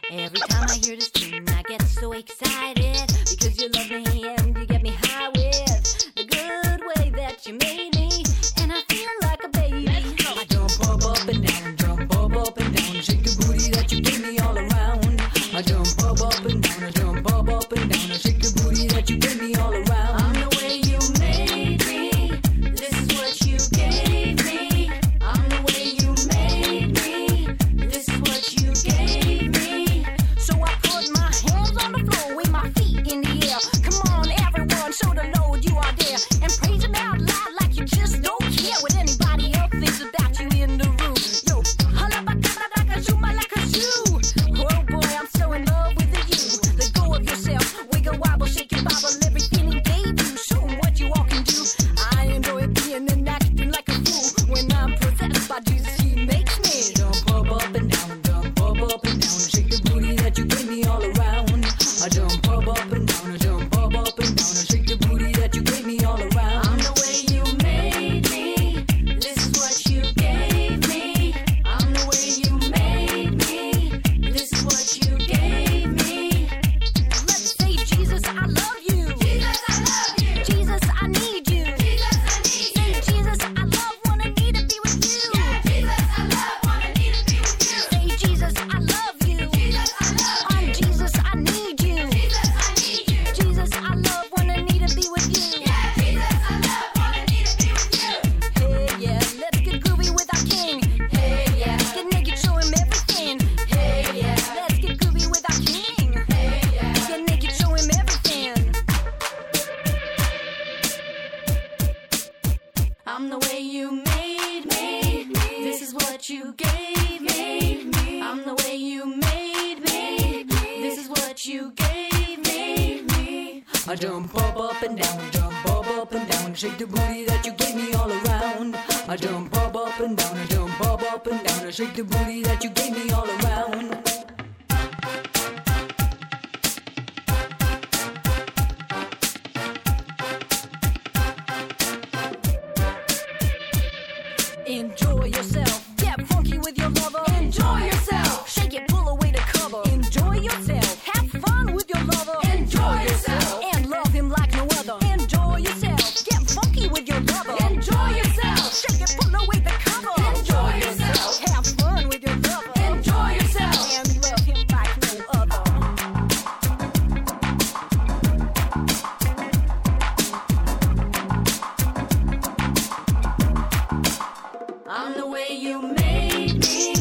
Every time I hear this tune, I get so excited because you love me and you get me high with the good way that you made me, and I feel like a baby. I jump up and down, jump up and down, shake the booty that you gave me all around. I jump up and down, I jump up and down, I shake the booty that you gave me all around. I'm the way you made me, this is what you gave me. I'm the way you made me, this is what you gave me. So I put my hands on the floor with my feet in the air. Come on, everyone, show the Lord you are there, and praise him out loud like you just don't care what anybody else thinks about you in the room. Yo, oh boy, I'm so in love with you. Let go of yourself, wiggle, wobble, shake and bobble, everything he gave you. Show him what you all can do. I enjoy being and acting like a fool. When I'm possessed by Jesus, he makes me jump up and down, jump up and down, shake the booty that you gave me all around. I jump up and down, I jump up and down, I shake the booty that you gave me all around. I'm the way you made me, this is what you gave me. I'm the way you made me, this is what you gave me. Let's say, Jesus, I love you. Jesus, I love you. Jesus, I need you. Jesus, I need you. Say, Jesus, I love, wanna, need to be with you. Yeah, Jesus, I love, wanna, need to be with you. Say, Jesus, I love you. Jesus, I love you. Jesus, I need you. Jesus, I need you. Jesus, I love, wanna, need to be with you. Yeah, Jesus, I love, wanna, need to be with you. Hey, yeah, let's get groovy with our King. Hey, yeah, get naked, show him everything. Hey, yeah, let's get groovy with our King. Hey, yeah, get naked, show him everything. I'm the way you made me, this is what you gave me. I'm the way you made me, this is what you gave me. I jump up and down, jump up and down, shake the booty that you gave me all around. I jump up and down, I jump up and down, I shake the booty that you gave me all around. Enjoy yourself, get funky with your lover. Enjoy yourself, shake it, pull away the cover. Enjoy yourself, have fun with your lover. Enjoy yourself, and love him like no other. Enjoy yourself, get funky with your lover. Enjoy yourself, shake it, pull away the cover. Enjoy yourself, have fun with your lover. Enjoy yourself, and love him like no other. I'm the way you made me.